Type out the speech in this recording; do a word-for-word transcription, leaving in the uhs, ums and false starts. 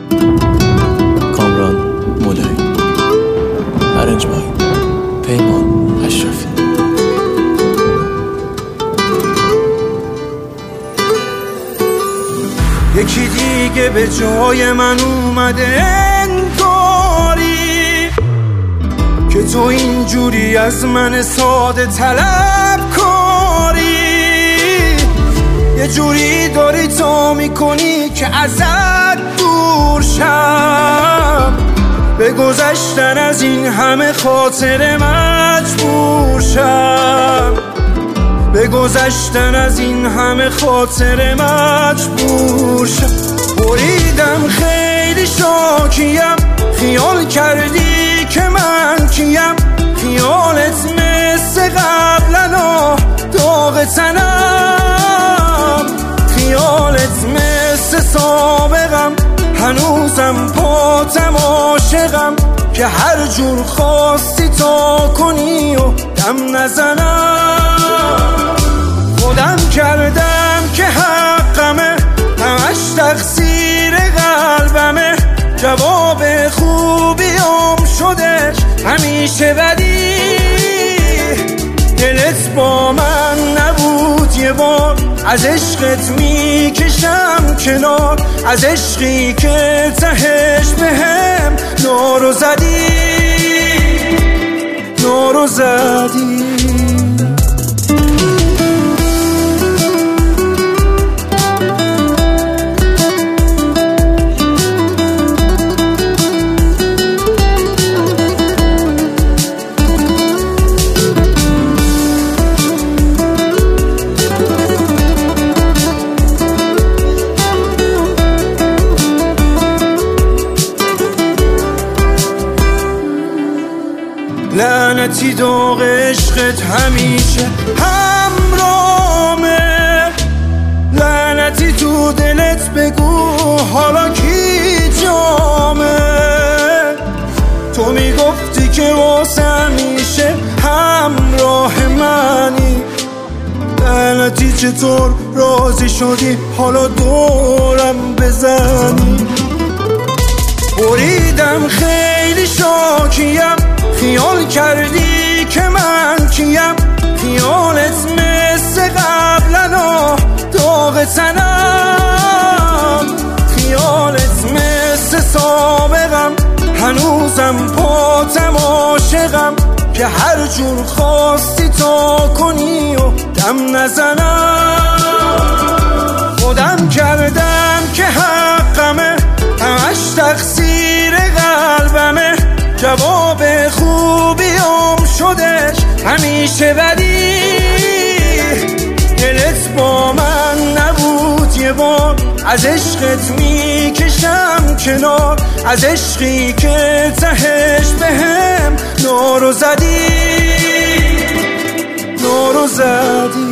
کامران مولایی، ارنج بای پیمان اشرفی. یکی دیگه به جای من اومده انگاری که تو اینجوری از من ساده طلب کاری، یه جوری داری تو میکنی که ازت دور شم، به گذشتن از این همه خاطر مجبور شم، به گذشتن از این همه خاطر مجبور شم. بریدم خیلی شاکیم، خیال کردی که من کیم، خیالت مثل قبلنا داغ تنم، خیالت مثل سابقم هنوزم پاتم عاشقم، که هر جور خواستی تا کنی و دم نزنم. خودم کردم که حقمه، همش تقصیر قلبمه، جواب خوبیام شدش همیشه بدی. دلت با من نبود یه بار، از عشقت میکشم کنار، از عشقی که تهش بهم نارو زدی، نارو زدی. لعنتی داغ عشقت همیشه همرامه، لعنتی تو دلت بگو حالا کی جامه. تو میگفتی که واسه همیشه همراه منی، لعنتی چطور راضی شدی حالا دورم بزنی. بریدم خیلی شاکیم، خیال کردی که من کیم، خیالت مثل قبلنا داغ تنم، خیالت مثل سابقم هنوزم پاتم عاشقم، که هر جور خواستی تا کنی و دم نزنم. خودم کردم که حقمه، همش تقصیر قلبمه، جواب خوبیام شدش همیشه بدی. دلت با من نبود یه بار، از عشقت میکشم کنار، از عشقی که تهش بهم نارو زدی، نارو زدی.